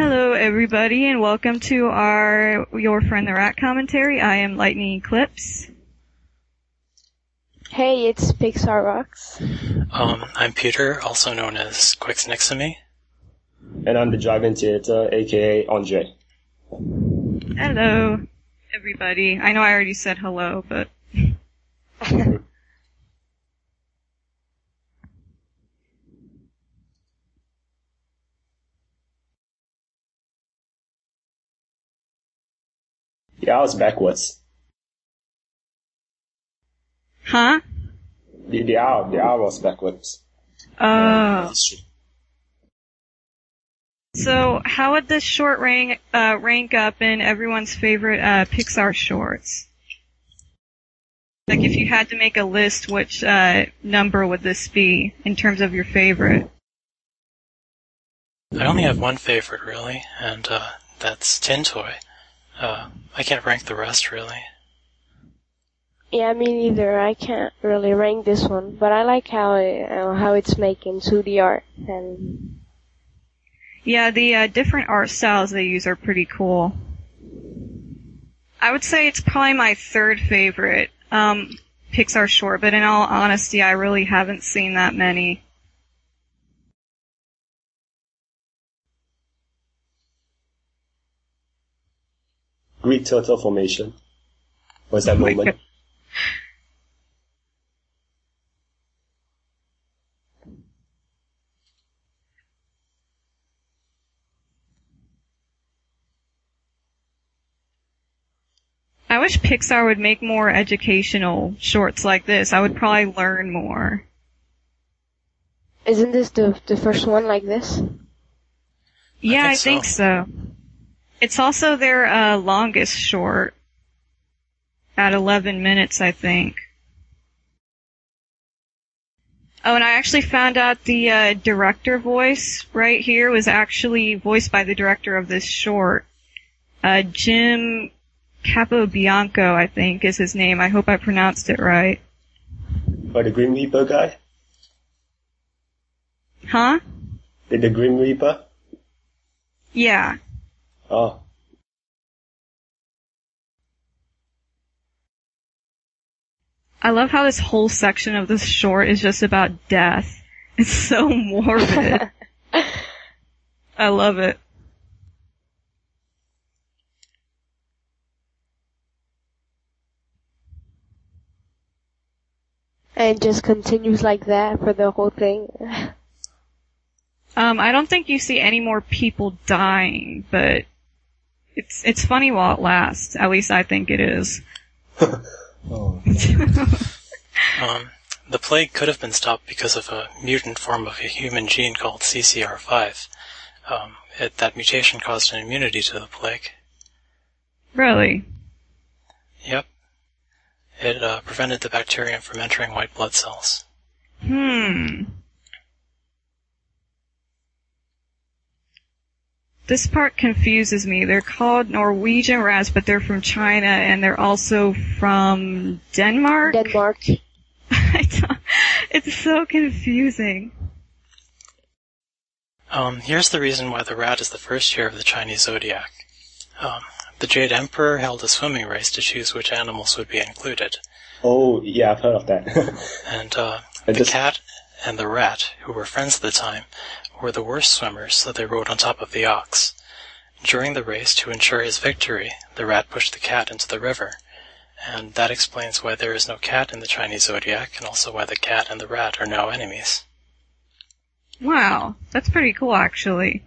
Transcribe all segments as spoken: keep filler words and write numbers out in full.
Hello, everybody, and welcome to our Your Friend the Rat commentary. I am Lightning Eclipse. Hey, it's Pixar Rocks. Um, I'm Peter, also known as Quicks Next to Me. And I'm the Dragon Theater, aka Andre. Hello, everybody. I know I already said hello, but... Yeah, I was backwards. Huh? The, the R, the R was backwards. Oh. So, how would this short rank, uh, rank up in everyone's favorite, uh, Pixar shorts? Like, if you had to make a list, which, uh, number would this be, in terms of your favorite? I only have one favorite, really, and, uh, that's Tin Toy. Uh, I can't rank the rest, really. Yeah, me neither. I can't really rank this one, but I like how it, uh, how it's making two D art and. Yeah, the uh, different art styles they use are pretty cool. I would say it's probably my third favorite um, Pixar short, but in all honesty, I really haven't seen that many. Greek turtle formation. Was that Oh my moment? God. I wish Pixar would make more educational shorts like this. I would probably learn more. Isn't this the the first one like this? Yeah, I think think so. so. It's also their uh, longest short. At eleven minutes, I think. Oh, and I actually found out the uh, director voice right here was actually voiced by the director of this short. Uh, Jim Capobianco, I think, is his name. I hope I pronounced it right. Or the Grim Reaper guy? Huh? The, the Grim Reaper? Yeah. Oh. I love how this whole section of this short is just about death. It's so morbid. I love it. And it just continues like that for the whole thing. Um, I don't think you see any more people dying, but it's it's funny while it lasts. At least I think it is. Oh. Um, the plague could have been stopped because of a mutant form of a human gene called C C R five. Um, it, that mutation caused an immunity to the plague. Really? Yep. It uh, prevented the bacterium from entering white blood cells. Hmm. This part confuses me. They're called Norwegian rats, but they're from China, and they're also from Denmark? Denmark. I don't, it's so confusing. Um, here's the reason why the rat is the first year of the Chinese zodiac. Um, the Jade Emperor held a swimming race to choose which animals would be included. Oh, yeah, I've heard of that. And uh, I the just- cat and the rat, who were friends at the time, were the worst swimmers, so they rode on top of the ox. During the race, to ensure his victory, the rat pushed the cat into the river. And that explains why there is no cat in the Chinese zodiac, and also why the cat and the rat are now enemies. Wow, that's pretty cool, actually.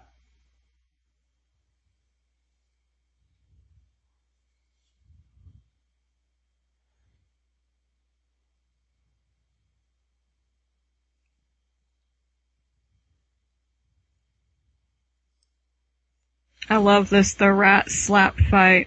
I love this, the rat slap fight.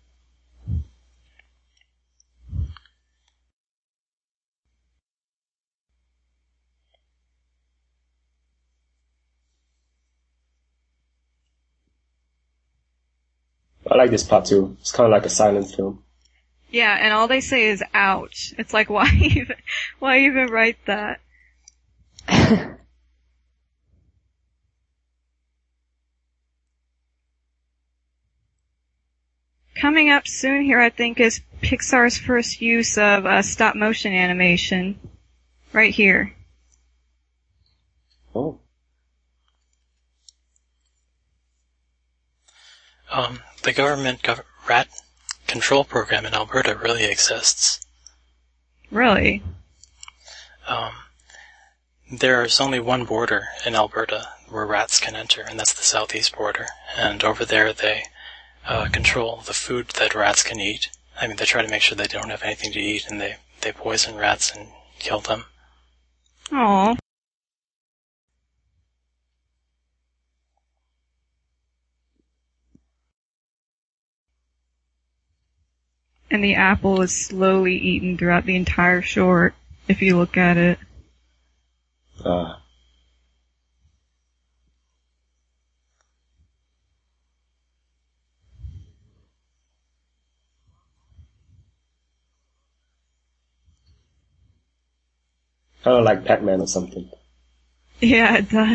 I like this part too. It's kind of like a silent film. Yeah, and all they say is ouch. It's like, why even, why even write that? coming up soon here, I think, is Pixar's first use of uh, stop motion animation. Right here. Oh. Um, the government gov- rat control program in Alberta really exists. Really? Um, there's only one border in Alberta where rats can enter, and that's the southeast border. And over there, they uh, control the food that rats can eat. I mean, they try to make sure they don't have anything to eat, and they, they poison rats and kill them. Aww. And the apple is slowly eaten throughout the entire short, if you look at it. Uh. Kind of like Pac-Man or something. Yeah, it does.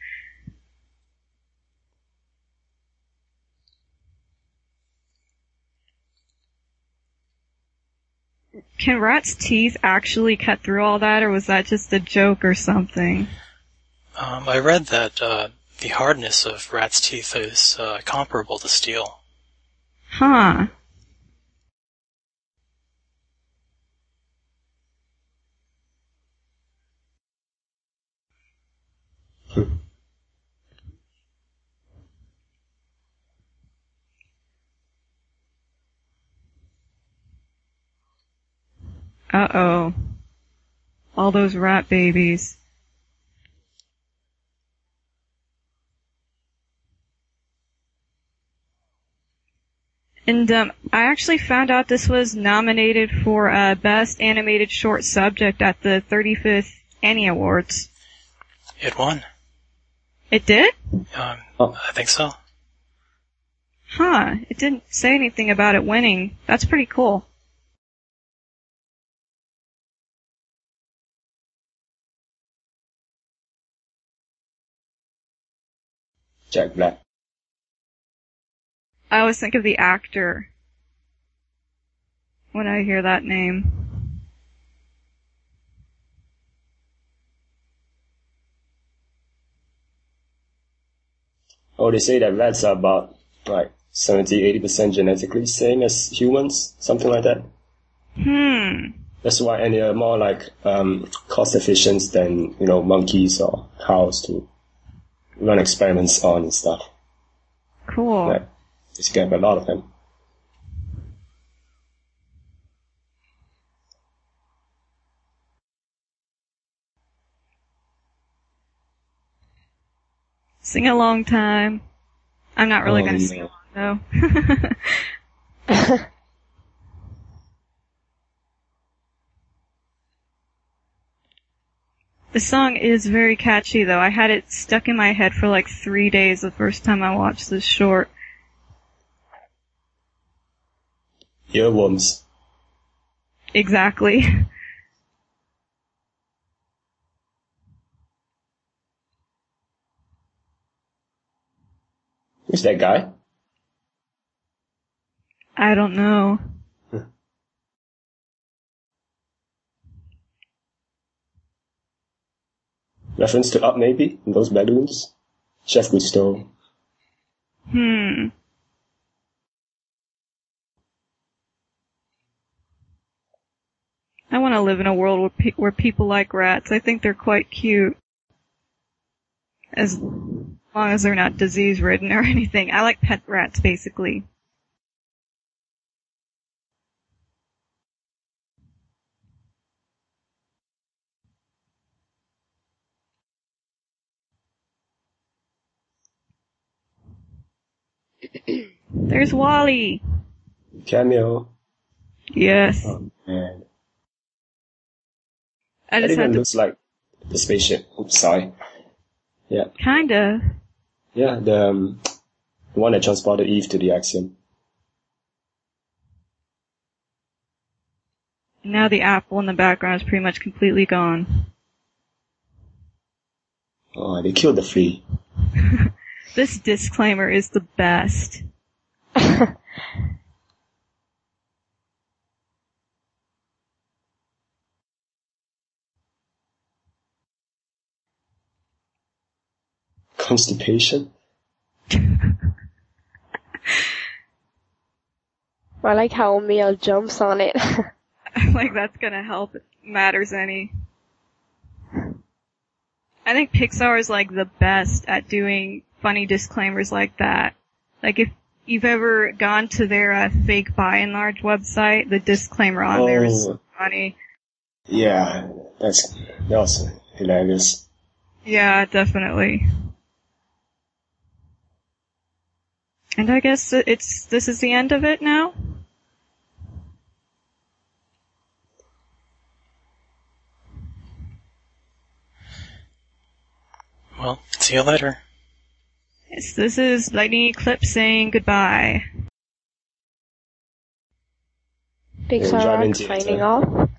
Can rats' teeth actually cut through all that, or was that just a joke or something? Um, I read that uh, the hardness of rats' teeth is uh, comparable to steel. Huh. Uh-oh. All those rat babies. And um, I actually found out this was nominated for uh, Best Animated Short Subject at the thirty-fifth Annie Awards. It won. It did? Um, Oh. I think so. Huh. It didn't say anything about it winning. That's pretty cool. Jack Black. I always think of the actor when I hear that name. Oh, they say that rats are about, like, seventy to eighty percent genetically same as humans, something like that. Hmm. That's why, and they're more like, um, cost efficient than, you know, monkeys or cows to run experiments on and stuff. Cool. Like, just get a lot of them. Sing along time. I'm not really Oh, gonna no. sing along though. The song is very catchy though. I had it stuck in my head for like three days the first time I watched this short. Earworms. Exactly. Who's that guy? I don't know. Reference to Up maybe? In those balloons? Chef Gusteau. Hmm. I want to live in a world where, pe- where people like rats. I think they're quite cute. As long as they're not disease-ridden or anything. I like pet rats, basically. There's Wally! Cameo. Yes. Oh, man. I That just even had to... looks like the spaceship. Oops, sorry. Yeah. Kinda. Yeah, the, um, the one that transported Eve to the Axiom. Now the apple in the background is pretty much completely gone. Oh, they killed the flea. This disclaimer is the best. constipation. I like how Emil jumps on it. Like that's gonna help if it matters any. I think Pixar is like the best at doing funny disclaimers like that. Like if you've ever gone to their uh, fake By and Large website, the disclaimer on Oh. there is so funny. Yeah, that's that was hilarious. Yeah, definitely. And I guess it's this is the end of it now? Well, see you later. Yes, this is Lightning Eclipse saying goodbye. Pixar driving Rock theater. signing off.